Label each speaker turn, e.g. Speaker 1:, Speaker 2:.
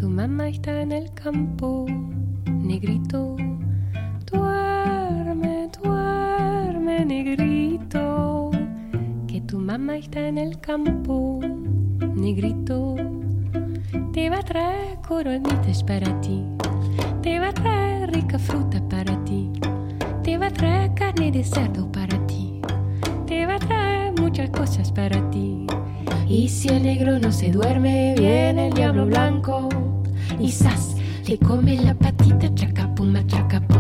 Speaker 1: tu mamá está en el campo, negrito. Duerme, duerme, negrito, que tu mamá está en el campo, negrito. Te va a traer coronitas para ti, te va a traer rica fruta para ti, te va a traer carne de cerdo para ti, te va a traer muchas cosas para ti. Y si el negro no se duerme, viene el diablo blanco y ¡zas! Le come la patita, chaca pum, machaca.